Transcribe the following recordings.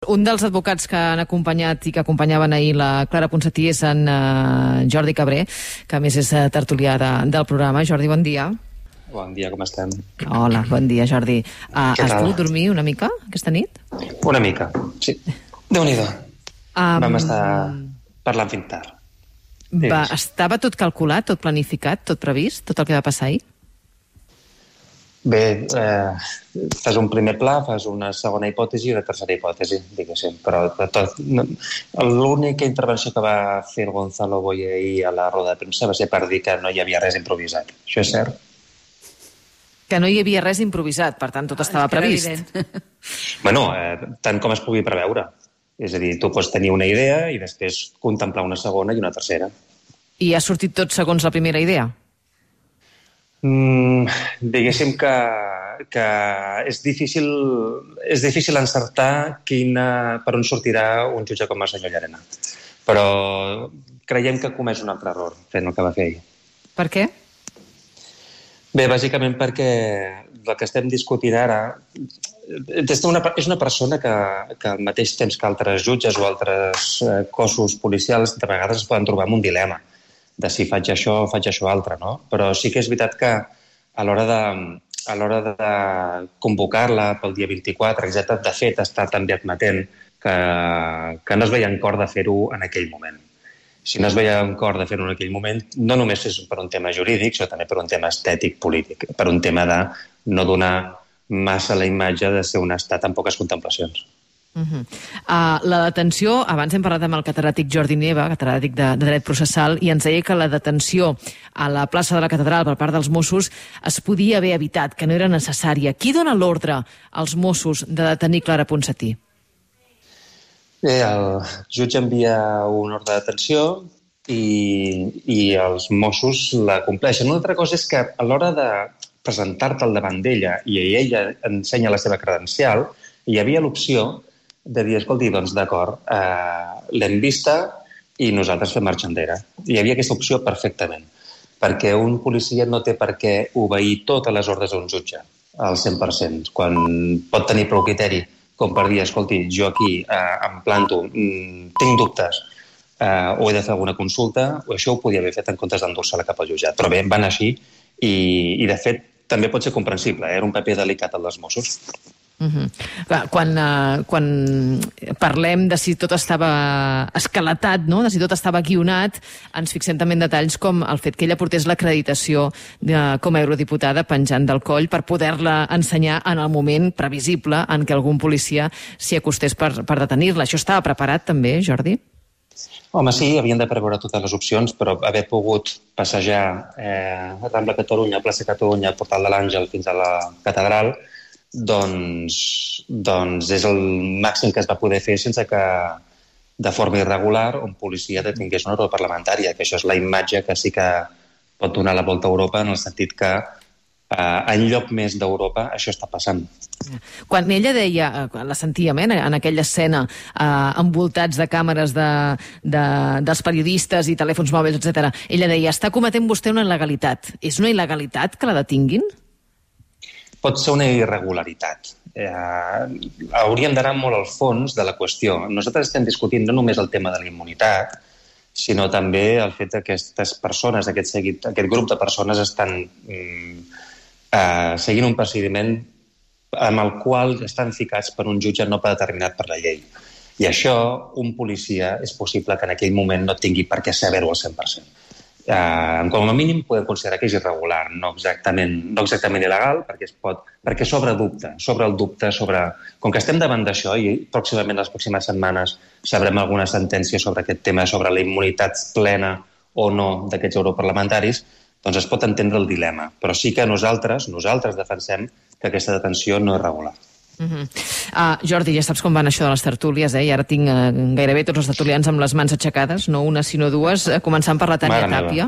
Un dels advocats que han acompanyat i que acompanyaven ahir la Clara Ponsatí és en Jordi Cabré, que a més és tertulià del programa. Jordi, bon dia. Bon dia, com estem? Hola, bon dia, Jordi. Has pogut dormir una mica aquesta nit? Una mica, sí. Déu-n'hi-do. Vam estar parlant fins tard. Estava tot calculat, tot planificat, tot previst, tot el que va passar ahir? Bé, fas un primer pla, fas una segona hipòtesi i una tercera hipòtesi, diguéssim. Però l'única intervenció que va fer el Gonzalo Boye ahir a la roda de premsa va ser per dir que no hi havia res improvisat. Això és cert? Que no hi havia res improvisat, per tant tot estava previst. Bueno, tant com es pugui preveure. És a dir, tu pots tenir una idea i després contemplar una segona i una tercera. I ha sortit tot segons la primera idea? Diguéssim que és difícil encertar per on sortirà un jutge com el senyor Llarena. Però creiem que ha comès un altre error fent el que va fer ahir. Per què? Bé, bàsicament perquè el que estem discutint ara és una persona que al mateix temps que altres jutges o altres cossos policials de vegades es poden trobar amb un dilema de si faig això o faig això altre, no? Però sí que és veritat que a l'hora de convocar-la pel dia 24, etc., de fet està també admetent que no es veia en cor de fer-ho en aquell moment. Si no es veia en cor de fer-ho en aquell moment, no només és per un tema jurídic, sinó també per un tema estètic-polític, per un tema de no donar massa la imatge de ser un estat amb poques contemplacions. La detenció, abans hem parlat amb el catedràtic Jordi Nieva, catedràtic de dret processal, i ens deia que la detenció a la plaça de la Catedral per part dels Mossos es podia haver evitat, que no era necessària. Qui dona l'ordre als Mossos de detenir Clara Ponsatí? Bé, el jutge envia un ordre de detenció i els Mossos la compleixen. Una altra cosa és que a l'hora de presentar-te al davant d'ella i ella ensenya la seva credencial, hi havia l'opció de dir, escolti, doncs d'acord, l'hem vista i nosaltres fem marxa enrere. Hi havia aquesta opció perfectament, perquè un policia no té per què obeir totes les ordres d'un jutge al 100%, quan pot tenir prou criteri com per dir, escolti, jo aquí em planto, tinc dubtes, o he de fer alguna consulta, o això ho podia haver fet en comptes d'endur-se-la cap al jutjat. Però bé, van així i de fet, també pot ser comprensible, era un paper delicat el dels Mossos. Quan parlem de si tot estava escalatat, no? De si tot estava guionat, ens fixem també en detalls com el fet que ella portés l'acreditació com a eurodiputada penjant del coll per poder-la ensenyar en el moment previsible en què algun policia s'hi acostés per detenir-la. Això estava preparat també, Jordi? Home, sí, havien de preveure totes les opcions, però haver pogut passejar a Rambla Catalunya, a plaça Catalunya, al Portal de l'Àngel fins a la Catedral, doncs és el màxim que es va poder fer sense que de forma irregular un policia detingués una ordre parlamentària, que això és la imatge que sí que pot donar la volta a Europa en el sentit que en lloc més d'Europa això està passant. Quan ella deia, la sentíem en aquella escena, envoltats de càmeres dels periodistes i telèfons mòbils, etc., ella deia, està cometent vostè una il·legalitat. És una il·legalitat que la detinguin? Pot ser una irregularitat. Hauríem d'anar molt al fons de la qüestió. Nosaltres estem discutint no només el tema de la immunitat, sinó també el fet que aquestes persones, aquest grup de persones estan seguint un procediment amb el qual estan ficats per un jutge no predeterminat per la llei. I això, un policia, és possible que en aquell moment no tingui per què saber-ho al 100%. Com a mínim podem considerar que és irregular, no exactament il·legal, perquè sobre el dubte, com que estem davant d'això i pròximament les pròximes setmanes sabrem alguna sentència sobre aquest tema, sobre la immunitat plena o no d'aquests europarlamentaris, doncs es pot entendre el dilema. Però sí que nosaltres defensem que aquesta detenció no és regular. Jordi, ja saps com van això de les tertúlies, i ara tinc gairebé tots els tertulians amb les mans aixecades, no una sinó dues, començant per la Tània Tàpia.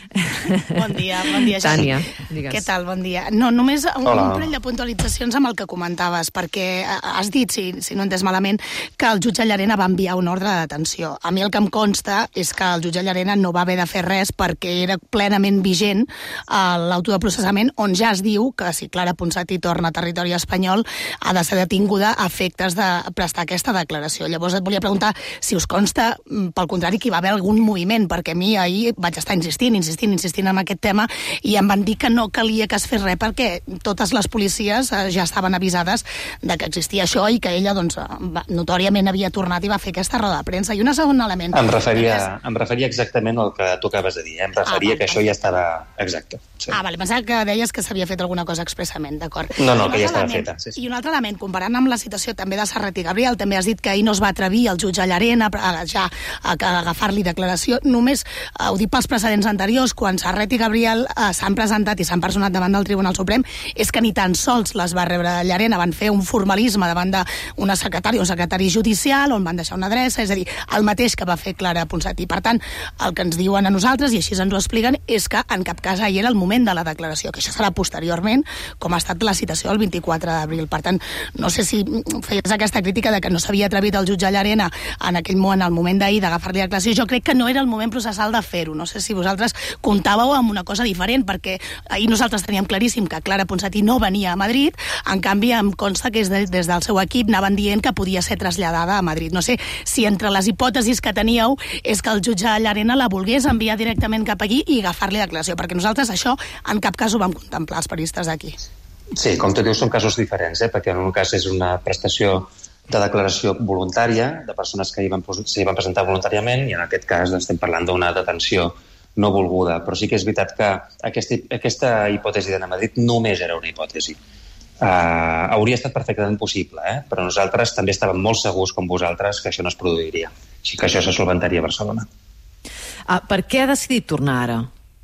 Bon dia, Tània, digues. Què tal? Bon dia. No, només un parell de puntualitzacions amb el que comentaves, perquè has dit, si no he entès malament, que el jutge Llarena va enviar un ordre de detenció. A mi el que em consta és que el jutge Llarena no va haver de fer res perquè era plenament vigent l'auto de processament, on ja es diu que si Clara Ponsatí torna a territori espanyol ha de ser detinguda a efectes de prestar aquesta declaració. Llavors et volia preguntar si us consta, pel contrari, que hi va haver algun moviment, perquè a mi ahir vaig estar insistint en aquest tema i em van dir que no calia que es fes res perquè totes les policies ja estaven avisades de que existia això i que ella doncs, notòriament havia tornat i va fer aquesta roda de premsa. I un segon element... Em referia exactament al que tu acabes de dir. Em referia que això ja estava exacte. Sí. Vale, pensava que deies que s'havia fet alguna cosa expressament, d'acord. No, que ja estava feta. Sí. I un altre element, comparant amb la situació també de Serret i Gabriel, també has dit que ahir no es va atrevir el jutge Llarena ja a agafar-li declaració. Només ho dic pels precedents anteriors, quan Serret i Gabriel s'han presentat i s'han personat davant del Tribunal Suprem, és que ni tan sols les va rebre Llarena, van fer un formalisme davant d'un secretari judicial, on van deixar una adreça, és a dir, el mateix que va fer Clara Ponsatí. Per tant, el que ens diuen a nosaltres, i així ens ho expliquen, és que en cap cas ahir era el moment de la declaració, que això serà posteriorment, com ha estat la citació del 24 d'abril. Per tant, no sé si feies aquesta crítica de que no s'havia atrevit el jutge Llarena en aquell moment, al moment d'ahir, d'agafar-li la declaració. Jo crec que no era el moment processal de fer-ho. No sé si vosaltres comptàveu amb una cosa diferent, perquè ahir nosaltres teníem claríssim que Clara Ponsatí no venia a Madrid, en canvi em consta que des del seu equip anaven dient que podia ser traslladada a Madrid. No sé si entre les hipòtesis que teníeu és que el jutge Llarena la volgués enviar directament cap aquí i agafar-li la declaració, perquè nosaltres això en cap cas ho vam contemplar els periodistes d'aquí. Sí, com tu dius, són casos diferents, perquè en un cas és una prestació de declaració voluntària de persones que s'hi van presentar voluntàriament i en aquest cas estem parlant d'una detenció no volguda. Però sí que és veritat que aquesta hipòtesi d'anar a Madrid només era una hipòtesi. Hauria estat perfectament possible, però nosaltres també estàvem molt segurs com vosaltres que això no es produiria. Així que això se solventaria a Barcelona. Per què ha decidit tornar ara?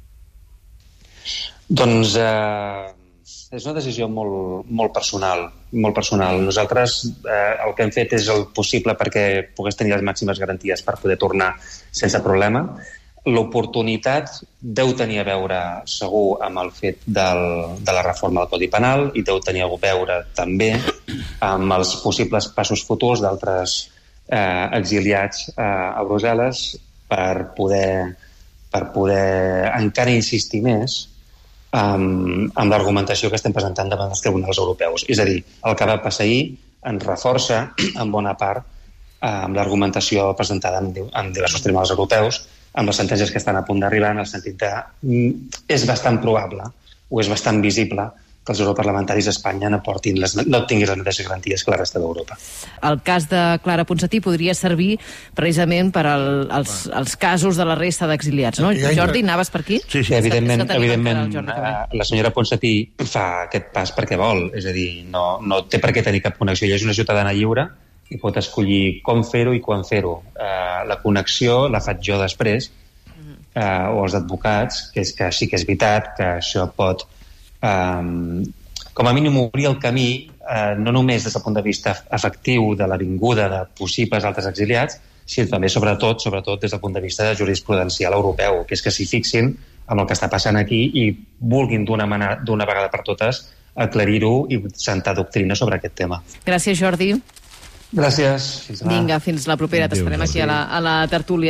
Doncs és una decisió molt personal, molt personal. Nosaltres el que hem fet és el possible perquè pogués tenir les màximes garanties per poder tornar sense problema. L'oportunitat deu tenir a veure segur amb el fet de la reforma del Codi Penal i deu tenir a veure també amb els possibles passos futurs d'altres exiliats a Brussel·les per poder encara insistir més amb l'argumentació que estem presentant davant dels tribunals europeus. És a dir, el que va passar ahir ens reforça en bona part amb l'argumentació presentada en diversos tribunals europeus, amb les sentències que estan a punt d'arribar, en el sentit de és bastant probable o és bastant visible que els europarlamentaris a Espanya no obtinguin les mateixes garanties que la resta d'Europa. El cas de Clara Ponsatí podria servir precisament per als casos de la resta d'exiliats, no? Jordi, anaves per aquí? Sí. Evidentment, la senyora Ponsatí fa aquest pas perquè vol, és a dir, no té per què tenir cap connexió. Ella és una ciutadana lliure i pot escollir com fer-ho i quan fer-ho. La connexió la faig jo després, o els advocats, que sí que és veritat que això pot com a mínim obrir el camí no només des del punt de vista efectiu de la vinguda de possibles altres exiliats, sinó també sobretot des del punt de vista jurisprudencial europeu, que és que s'hi fixin amb el que està passant aquí i vulguin d'una vegada per totes aclarir-ho i sentar doctrina sobre aquest tema. Gràcies, Jordi. Gràcies. Vinga, fins la propera. T'esperem aquí a la tertúlia.